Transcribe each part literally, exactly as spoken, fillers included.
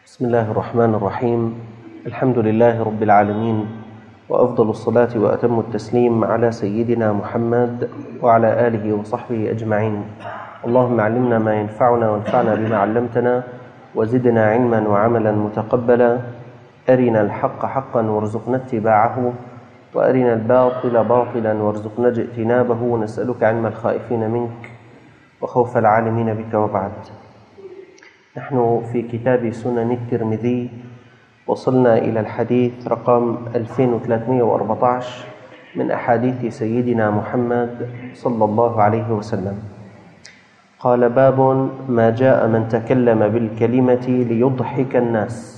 بسم الله الرحمن الرحيم. الحمد لله رب العالمين، وأفضل الصلاة وأتم التسليم على سيدنا محمد وعلى آله وصحبه أجمعين. اللهم علمنا ما ينفعنا وانفعنا بما علمتنا، وزدنا علما وعملا متقبلا. أرنا الحق حقا وارزقنا اتباعه، وأرنا الباطل باطلا وارزقنا اجتنابه، ونسألك علم الخائفين منك وخوف العالمين بك. وبعد، نحن في كتاب سنن الترمذي، وصلنا إلى الحديث رقم ألفين وثلاثمائة وأربعة عشر من أحاديث سيدنا محمد صلى الله عليه وسلم. قال: باب ما جاء من تكلم بالكلمة ليضحك الناس.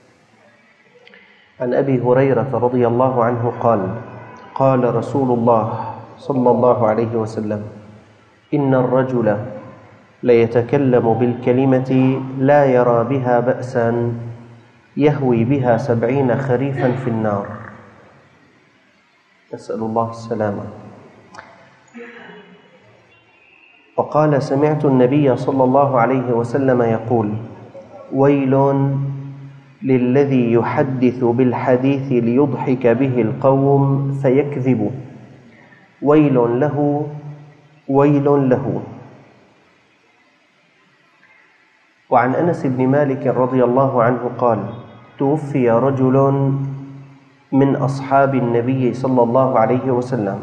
عن أبي هريرة رضي الله عنه قال: قال رسول الله صلى الله عليه وسلم: إن الرجل ليتكلم بالكلمة لا يرى بها بأسا يهوي بها سبعين خريفا في النار. نسأل الله السلامة. وقال: سمعت النبي صلى الله عليه وسلم يقول: ويل للذي يحدث بالحديث ليضحك به القوم فيكذب، ويل له ويل له. وعن أنس بن مالك رضي الله عنه قال: توفي رجل من أصحاب النبي صلى الله عليه وسلم،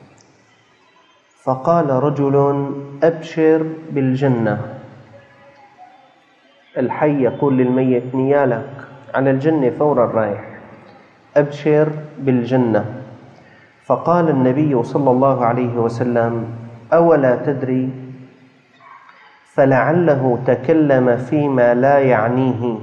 فقال رجل: أبشر بالجنة. الحي يقول للميت: نيالك على الجنة فورا رايح، أبشر بالجنة. فقال النبي صلى الله عليه وسلم: أولا تدري؟ فلعله تكلم فيما لا يعنيه.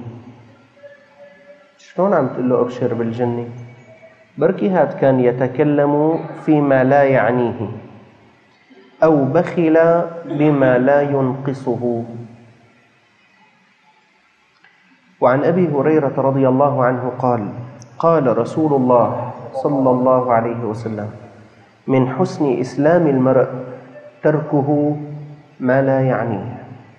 شلون عم تقول له أبشر بالجنة؟ بركي هاد كان يتكلم فيما لا يعنيه، أو بخل بما لا ينقصه. وعن أبي هريرة رضي الله عنه قال: قال رسول الله صلى الله عليه وسلم: من حسن إسلام المرء تركه ما لا يعنيه.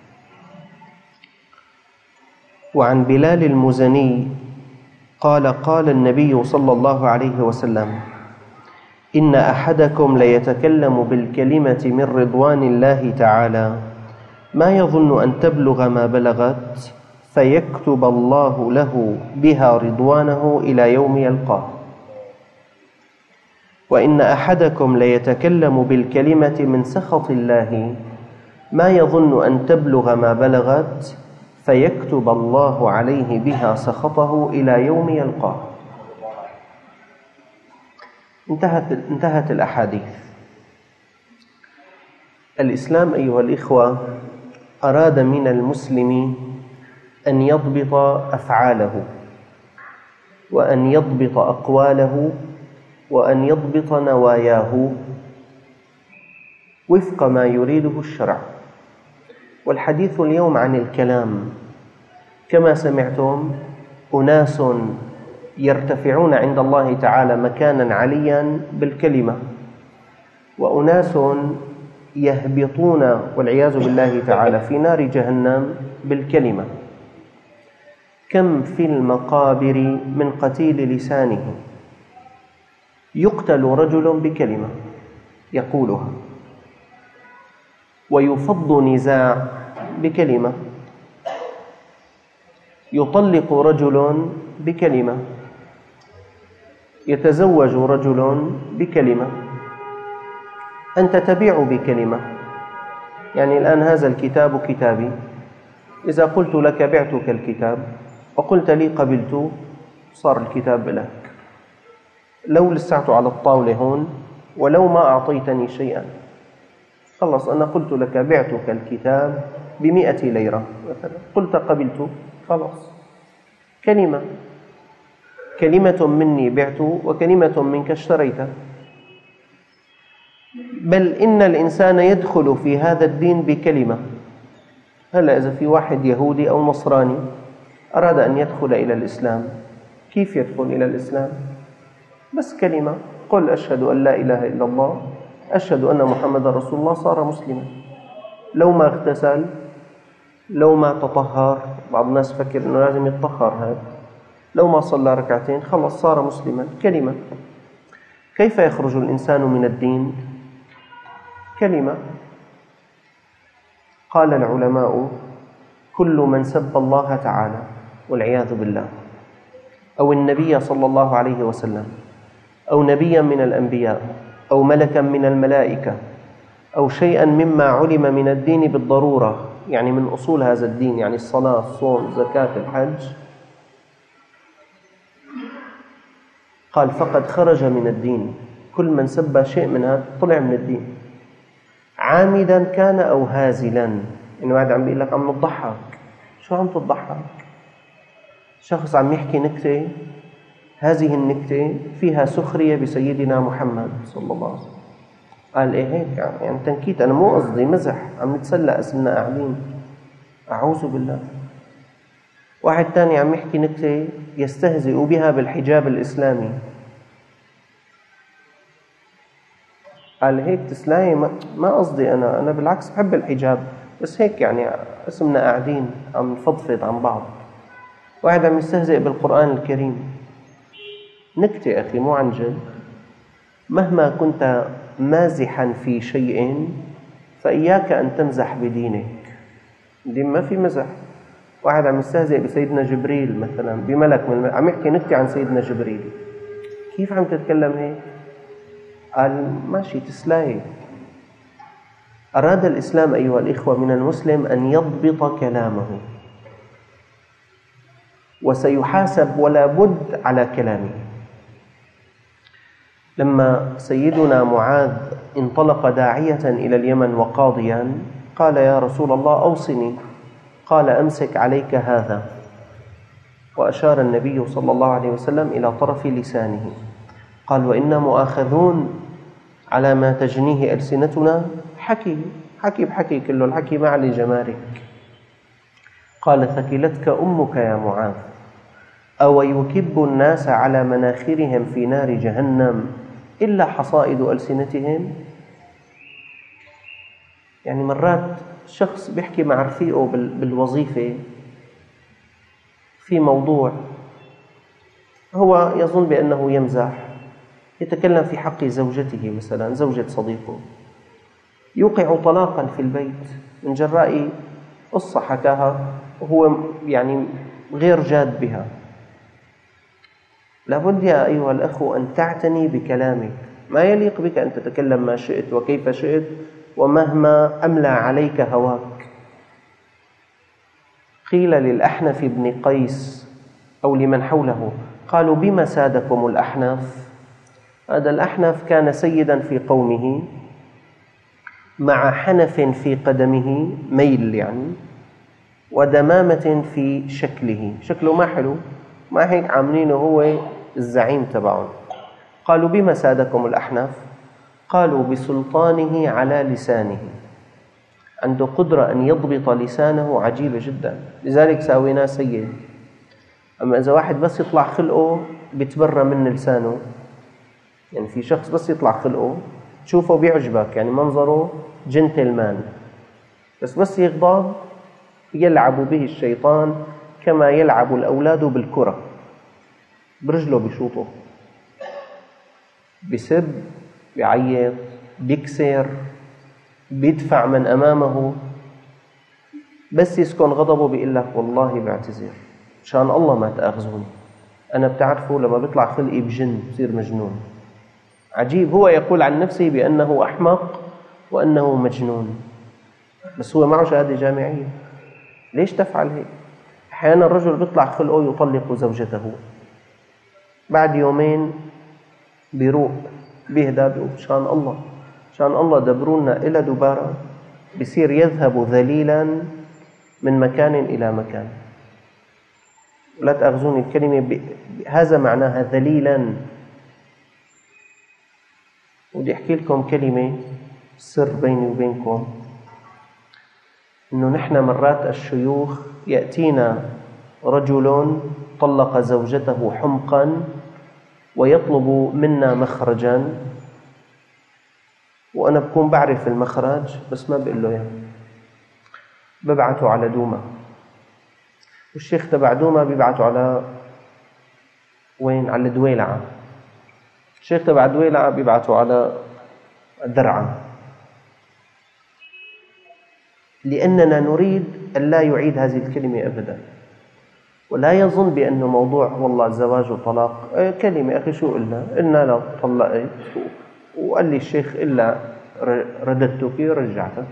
وعن بلال المزني قال: قال النبي صلى الله عليه وسلم: إن أحدكم ليتكلم بالكلمة من رضوان الله تعالى ما يظن أن تبلغ ما بلغت، فيكتب الله له بها رضوانه إلى يوم يلقاه. وإن أحدكم ليتكلم بالكلمة من سخط الله ما يظن أن تبلغ ما بلغت، فيكتب الله عليه بها سخطه إلى يوم يلقاه. انتهت, انتهت الأحاديث. الإسلام أيها الإخوة أراد من المسلم أن يضبط أفعاله، وأن يضبط أقواله، وأن يضبط نواياه وفق ما يريده الشرع. والحديث اليوم عن الكلام. كما سمعتم، أناس يرتفعون عند الله تعالى مكانا عليا بالكلمة، وأناس يهبطون والعياذ بالله تعالى في نار جهنم بالكلمة. كم في المقابر من قتيل لسانه يقتل رجل بكلمة يقولها، ويفض نزاع بكلمة، يطلق رجل بكلمة، يتزوج رجل بكلمة، أنت تبيع بكلمة. يعني الآن هذا الكتاب كتابي، إذا قلت لك بعتك الكتاب وقلت لي قبلت، صار الكتاب لك. لو لسعته على الطاولة هون ولو ما أعطيتني شيئا، خلص أنا قلت لك بعتك الكتاب بمئة ليرة مثلا، قلت قبلت، خلاص كلمة كلمة مني بعت، وكلمة منك اشتريت. بل إن الإنسان يدخل في هذا الدين بكلمة. هلا إذا في واحد يهودي أو نصراني أراد أن يدخل إلى الإسلام، كيف يدخل إلى الإسلام؟ بس كلمة، قل أشهد أن لا إله إلا الله، أشهد أن محمد رسول الله، صار مسلما. لو ما اغتسل لو ما تطهر، بعض الناس فكر أنه لازم يتطهر، هذا لو ما صلى ركعتين خلص صار مسلما. كلمة. كيف يخرج الإنسان من الدين؟ كلمة. قال العلماء: كل من سب الله تعالى والعياذ بالله، أو النبي صلى الله عليه وسلم، أو نبيا من الأنبياء، أو ملكا من الملائكة، أو شيئا مما علم من الدين بالضرورة، يعني من أصول هذا الدين، يعني الصلاة، الصوم، الزكاة، الحج، قال فقد خرج من الدين. كل من سب شيء من هذا طلع من الدين، عامدا كان أو هازلا. إنه واحد عم بيقول لك عم نضحك، شو عم تضحك؟ شخص عم يحكي نكتة، هذه النكتة فيها سخرية بسيدنا محمد صلى الله عليه وسلم. قال إيه هيك يعني تنكيت، أنا مو قصدي مزح، عم نتسلى اسمنا قاعدين. أعوذ بالله. واحد تاني عم يحكي نكتة يستهزئ بها بالحجاب الإسلامي، قال هيك تسلاي، ما قصدي أنا أنا بالعكس بحب الحجاب، بس هيك يعني اسمنا قاعدين عم نفضفض عن بعض. واحد عم يستهزئ بالقرآن الكريم، نكتة أخي مو عن جد. مهما كنت مازحا في شيء فإياك أن تمزح بدينك. دين ما في مزح. واحد عم يستهزئ بسيدنا جبريل مثلا، بملك من الملك، عم يحكي نكتة عن سيدنا جبريل، كيف عم تتكلم هيك؟ قال ماشي تسلاي. أراد الإسلام أيها الإخوة من المسلم أن يضبط كلامه، وسيحاسب ولا بد على كلامه. لما سيدنا معاذ انطلق داعية إلى اليمن وقاضيا، قال يا رسول الله أوصني، قال أمسك عليك هذا، وأشار النبي صلى الله عليه وسلم إلى طرف لسانه، قال وإنا مؤاخذون على ما تجنيه ألسنتنا. حكي حكي بحكي كله، الحكي ما عليه جمارك. قال ثكلتك أمك يا معاذ، أو يكب الناس على مناخرهم في نار جهنم إلا حصائد ألسنتهم. يعني مرات شخص بيحكي مع رفيقه بالوظيفة في موضوع هو يظن بأنه يمزح، يتكلم في حق زوجته مثلا، زوجة صديقه، يوقع طلاقا في البيت من جراء قصة حكاها وهو يعني غير جاد بها. لابد يا أيها الأخوة أن تعتني بكلامك. ما يليق بك أن تتكلم ما شئت وكيف شئت ومهما أملى عليك هواك. قيل للأحنف بن قيس أو لمن حوله، قالوا بما سادكم الأحنف؟ هذا الأحنف كان سيدا في قومه، مع حنف في قدمه، ميل يعني، ودمامة في شكله، شكله ما حلو، ما هيك عاملينه هو الزعيم تبعهم. قالوا بما سادكم الأحنف؟ قالوا بسلطانه على لسانه، عنده قدرة أن يضبط لسانه عجيبة جدا، لذلك ساويناه سيد. أما إذا واحد بس يطلع خلقه بيتبرى من لسانه، يعني في شخص بس يطلع خلقه تشوفه بيعجبك، يعني منظره جنتلمان، بس بس يغضب يلعب به الشيطان كما يلعب الأولاد بالكرة، برجله بيشوطه، بيسب، بيعيط، بيكسر، بيدفع من أمامه، بس يسكن غضبه بيقول لك والله بعتذر، مشان الله ما تأخذوني، أنا بتعرفوا لما بيطلع خلقي بجن بصير مجنون. عجيب، هو يقول عن نفسه بأنه أحمق وأنه مجنون، بس هو معه شهادة جامعية. ليش تفعل هيك؟ أحيانا الرجل بيطلع خلقه يطلق زوجته، بعد يومين بيروق بيهدى، مشان الله مشان الله دبرونا إلى دبارة، بيصير يذهب ذليلا من مكان إلى مكان. لا تأخذوني الكلمة، هذا معناها ذليلا. ودي أحكي لكم كلمة سر بيني وبينكم، إنه نحن مرات الشيوخ يأتينا رجل طلق زوجته حمقا ويطلب منا مخرجا، وأنا بكون بعرف المخرج بس ما بقول له يعني. ببعته على دوما، والشيخ تبع دوما بيبعته على وين؟ على الدويلعة. الشيخ تبع الدويلعة بيبعته على الدرعا، لأننا نريد أن لا يعيد هذه الكلمة أبدا، ولا يظن بأنه موضوع والله الزواج وطلاق كلمة أخي شو قلنا قلنا لو طلقت وقال لي الشيخ إلا رددتك ورجعتك،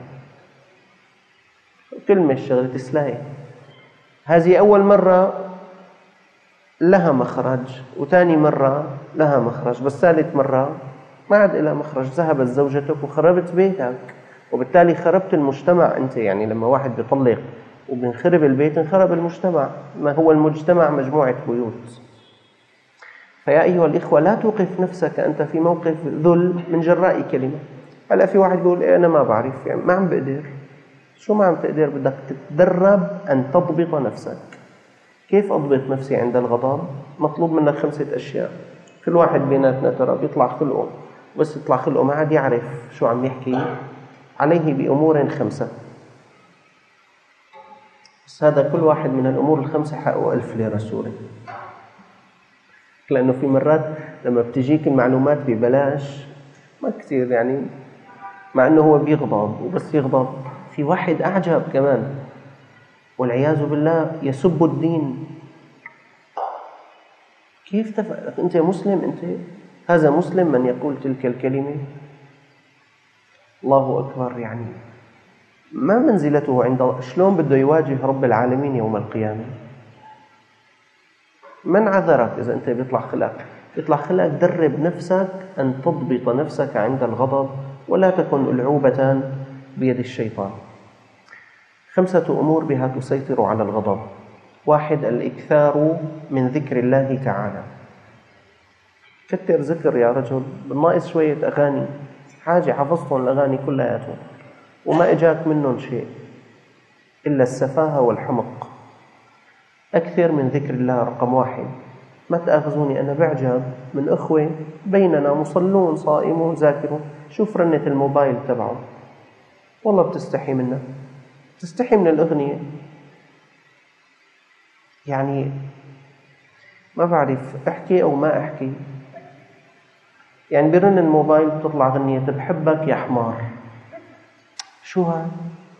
كلمة الشغلة تسلاهي. هذه أول مرة لها مخرج، وثاني مرة لها مخرج، بس ثالث مرة ما عاد لها مخرج. ذهبت زوجتك وخربت بيتك، وبالتالي خربت المجتمع أنت. يعني لما واحد بيطلق وبنخرب البيت انخرب المجتمع، ما هو المجتمع مجموعة بيوت. فيا أيها الإخوة لا توقف نفسك أنت في موقف ذل من جراء كلمة. هلا في واحد يقول إيه أنا ما بعرف، يعني ما عم بقدر. شو ما عم تقدر؟ بدك تتدرب أن تضبط نفسك. كيف أضبط نفسي عند الغضب؟ مطلوب منك خمسة أشياء. كل واحد بيناتنا ترى بيطلع خلقه، بس يطلع خلقه ما عاد يعرف شو عم يحكي. عليه بأمور خمسة، بس هذا كل واحد من الأمور الخمسة حقه ألف ليرة سوري. لأنه في مرات لما بتجيك المعلومات ببلاش ما كتير، يعني مع أنه هو بيغضب، وبس يغضب في واحد أعجب كمان والعياذ بالله يسب الدين. كيف تفعل أنت مسلم؟ أنت هذا مسلم من يقول تلك الكلمة؟ الله أكبر. يعني ما منزلته عند الله؟ شلون بده يواجه رب العالمين يوم القيامة؟ من عذرك إذا أنت بيطلع خلقك؟ بيطلع خلقك درب نفسك أن تضبط نفسك عند الغضب، ولا تكن ألعوبة بيد الشيطان. خمسة أمور بها تسيطر على الغضب. واحد، الإكثار من ذكر الله تعالى. كتر ذكر يا رجل، بالناقص شوية أغاني، حاجة حفظتهم الأغاني كلياتهم وما إجاك منهم شيء إلا السفاهة والحمق. أكثر من ذكر الله رقم واحد. ما تأخذوني أنا بعجب من أخوة بيننا مصلون صائمون ذاكرون، شوف رنة الموبايل تبعه والله بتستحي منه، تستحي من الأغنية. يعني ما بعرف أحكي أو ما أحكي. يعني برن الموبايل بتطلع غنية بحبك يا حمار. شو هذا؟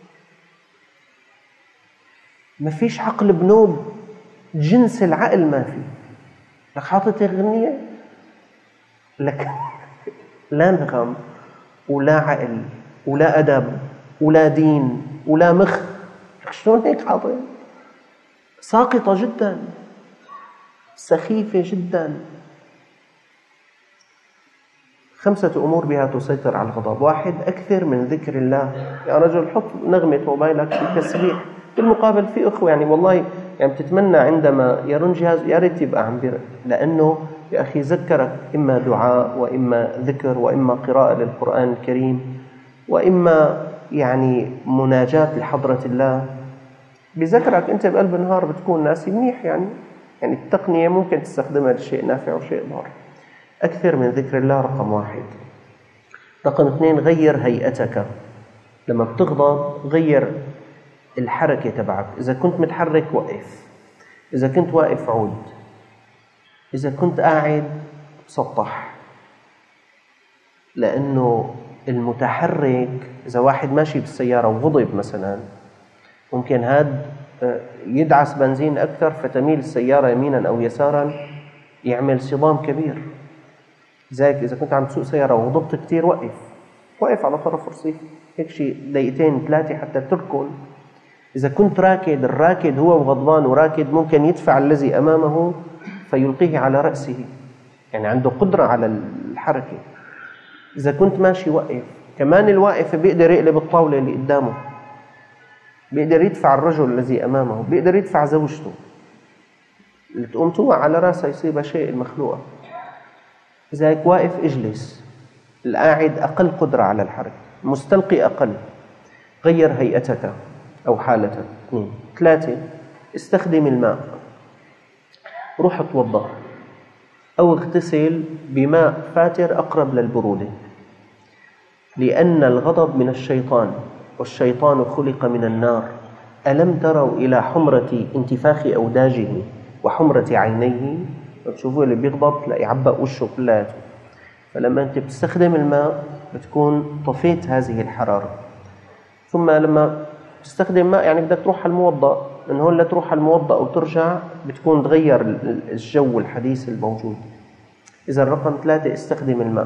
ما فيش عقل بنوب، جنس العقل ما في. لك حاطط غنية لك لا نغم ولا عقل ولا أدب ولا دين ولا مخ. شلون هيك حاطط؟ ساقطة جدا، سخيفة جدا. خمسة أمور بها تسيطر على الغضب. واحد، أكثر من ذكر الله. يا رجل حط نغمة موبايلك في التسبيح. بالمقابل في أخوة يعني والله يعني بتتمنى عندما يرن جهاز يا ريت يبقى عم بيرن، لأنه يا أخي ذكرك إما دعاء وإما ذكر وإما قراءة للقرآن الكريم وإما يعني مناجاة لحضرة الله. بذكرك أنت بقلب النهار بتكون ناسي منيح. يعني يعني التقنية ممكن تستخدمها لشيء نافع وشيء ضار. أكثر من ذكر الله رقم واحد. رقم اثنين، غير هيئتك. لما بتغضب غير الحركة تبعك. إذا كنت متحرك وقف، إذا كنت واقف عود، إذا كنت قاعد سطح. لأنه المتحرك إذا واحد ماشي بالسيارة وغضب مثلا ممكن هاد يدعس بنزين أكثر فتميل السيارة يمينا أو يسارا، يعمل صدام كبير. زيك إذا كنت عم تسوق سيارة وغضبت كتير وقف وقف على طرف رصيف هيك شيء دقيقتين ثلاثة حتى تركن. إذا كنت راكد، الراكد هو وغضبان وراكد ممكن يدفع الذي أمامه فيلقيه على رأسه، يعني عنده قدرة على الحركة. إذا كنت ماشي وقف، كمان الواقف بيقدر يقلب الطاولة اللي قدامه، بيقدر يدفع الرجل الذي أمامه، بيقدر يدفع زوجته اللي تقوم توقع على رأسها يصيبها شيء المخلوقة. إذا هيك واقف اجلس. القاعد أقل قدرة على الحركة، مستلقي أقل. غير هيئتك أو حالتك. اثنين. ثلاثة، استخدم الماء. روح اتوضأ أو اغتسل بماء فاتر أقرب للبرودة، لأن الغضب من الشيطان، والشيطان خلق من النار، ألم تروا إلى حمرة انتفاخ أوداجه وحمرة عينيه؟ بتشوفوا اللي بيغضب تلاقي عبق وشه كلاته. فلما أنت بتستخدم الماء بتكون طفيت هذه الحرارة. ثم لما تستخدم ماء يعني بدك تروح على الموضأ، من هون لتروح على الموضأ وترجع بتكون تغير الجو الحديث الموجود. إذا رقم ثلاثة استخدم الماء.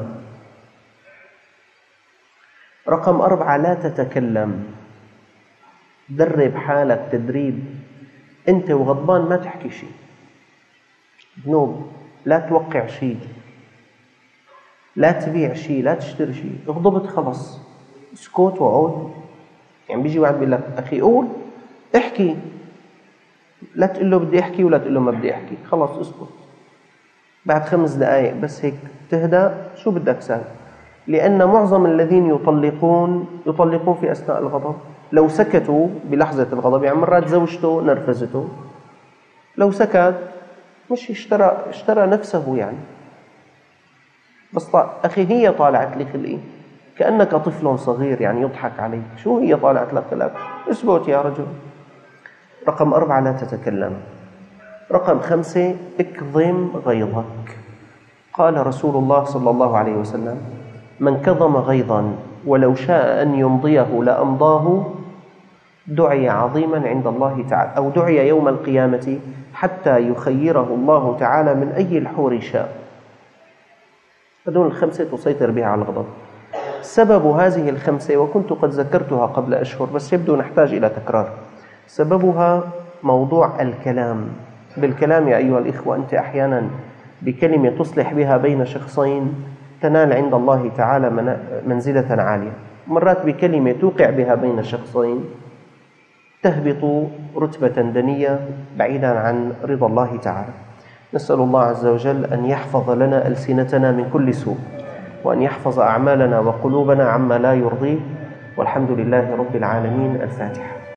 رقم أربعة لا تتكلم. درب حالك تدريب، أنت وغضبان ما تحكي شيء، ذنوب، لا توقع شيء، لا تبيع شيء، لا تشتري شيء. اغضبت خلص اسكت وعود. يعني بيجي واحد بيقول لك أخي قول احكي، لا تقول له بدي احكي ولا تقول له ما بدي احكي، خلص اسكت. بعد خمس دقائق بس هيك تهدى شو بدك سهل. لأن معظم الذين يطلقون يطلقون في أثناء الغضب. لو سكتوا بلحظة الغضب، يعني مرات زوجته نرفزته، لو سكت مش اشترى اشترى نفسه يعني. بس طا... أخي هي طالعت لي خلقي، كأنك طفل صغير يعني يضحك عليك. شو هي طالعت لك خلقك؟ اسكت يا رجل. رقم أربعة لا تتكلم. رقم خمسة اكظم غيظك. قال رسول الله صلى الله عليه وسلم: من كظم غيظا ولو شاء أن يمضيه لأمضاه دعي عظيما عند الله تعالى، أو دعي يوم القيامة حتى يخيره الله تعالى من أي الحور شاء. هذول الخمسة تسيطر بها على الغضب. سبب هذه الخمسة وكنت قد ذكرتها قبل أشهر بس يبدو نحتاج إلى تكرار. سببها موضوع الكلام. بالكلام يا أيها الإخوة أنت أحيانا بكلمة تصلح بها بين شخصين تنال عند الله تعالى منزلة عالية، مرات بكلمة توقع بها بين شخصين تهبط رتبة دنية بعيدا عن رضا الله تعالى. نسأل الله عز وجل أن يحفظ لنا ألسنتنا من كل سوء، وأن يحفظ أعمالنا وقلوبنا عما لا يرضيه، والحمد لله رب العالمين. الفاتحة.